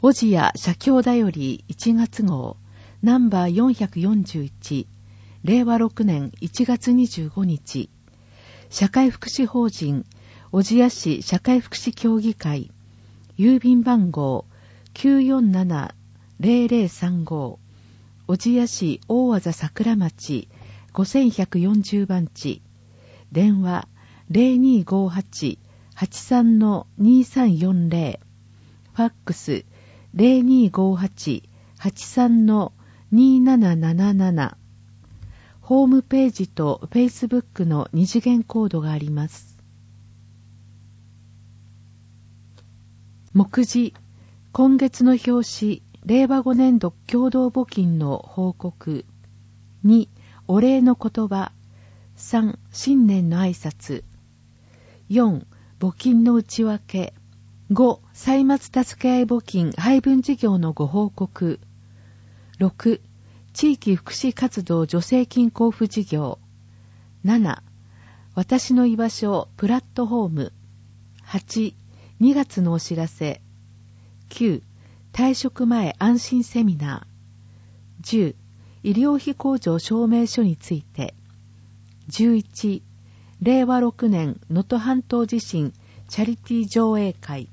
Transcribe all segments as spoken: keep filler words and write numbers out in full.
ボジア社協だよりいちがつ号ナンバーよんひゃくよんじゅういちれいわろくねんいちがつにじゅうごにち、社会福祉法人小千谷市社会福祉協議会郵便番号 きゅうよんななぜろぜろさんご 小千谷市大字桜町ごせんひゃくよんじゅうばんち、電話 ゼロにーごーはち はちさん にーさんよんぜろ、ファックス ゼロにーごーはち はちさん にーなななななな、ホームページとフェイスブックの二次元コードがあります。目次、今月の表紙、れいわごねんど共同募金の報告。に、お礼の言葉。さん、新年の挨拶。よん、募金の内訳。ご、歳末助け合い募金配分事業のご報告。ろく、地域福祉活動助成金交付事業。なな、私の居場所プラットフォーム。はち、にがつのお知らせ。きゅう、退職前安心セミナー。じゅう、医療費控除証明書について。じゅういち、れいわろくねん能登半島地震チャリティー上映会。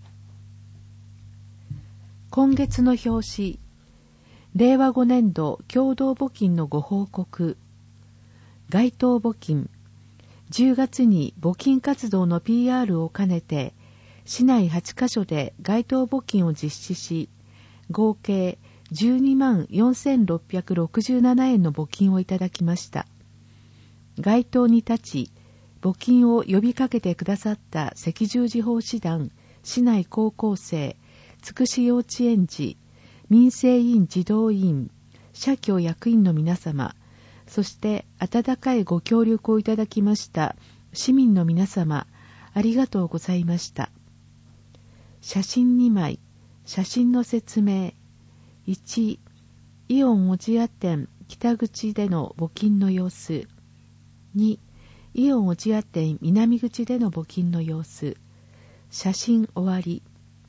今月の表紙、れいわごねんど共同募金のご報告。街頭募金。じゅうがつに募金活動の ピーアール を兼ねて、市内はちカ所で街頭募金を実施し、合計じゅうにまんよんせんろっぴゃくろくじゅうななえんの募金をいただきました。街頭に立ち、募金を呼びかけてくださった赤十字奉仕団、市内高校生、つくし幼稚園児、民生委員児童委員、社協役員の皆様、そして温かいご協力をいただきました市民の皆様、ありがとうございました。写真にまい、写真の説明。いち、イオン小千谷店北口での募金の様子。に、イオン小千谷店南口での募金の様子。写真終わり。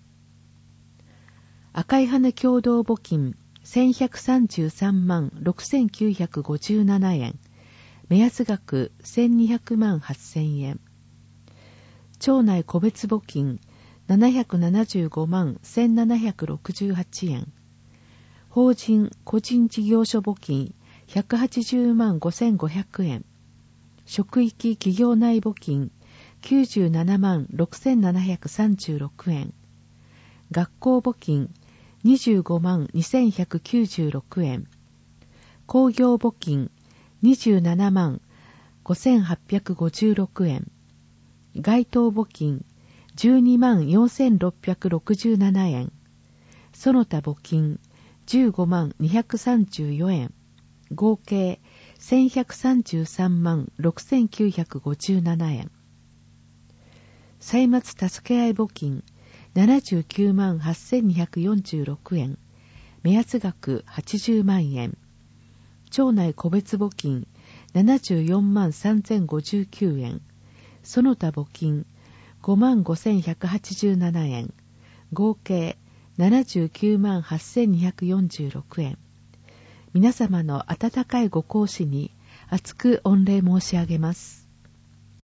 赤い羽共同募金せんひゃくさんじゅうさんまんろくせんきゅうひゃくごじゅうななえん。目安額せんにひゃくまんはっせんえん。町内個別募金ななひゃくななじゅうごまんせんななひゃくろくじゅうはちえん。法人個人事業所募金ひゃくはちじゅうまんごせんごひゃくえん。職域企業内募金きゅうじゅうななまんろくせんななひゃくさんじゅうろくえん。学校募金にじゅうごまんにせんひゃくきゅうじゅうろくえん。工業募金にじゅうななまんごせんはっぴゃくごじゅうろくえん。街頭募金じゅうにまんよんせんろっぴゃくろくじゅうななえん。その他募金じゅうごまんにひゃくさんじゅうよえん。合計せんひゃくさんじゅうさんまんろくせんきゅうひゃくごじゅうななえん。歳末助け合い募金ななじゅうきゅうまんはっせんにひゃくよんじゅうろくえん。目安額はちじゅうまんえん。町内個別募金ななじゅうよんまんさんぜんごじゅうきゅうえん。その他募金ごまんごせんひゃくはちじゅうななえん。合計ななじゅうきゅうまんはっせんにひゃくよんじゅうろくえん。皆様の温かいご厚志に厚く御礼申し上げます。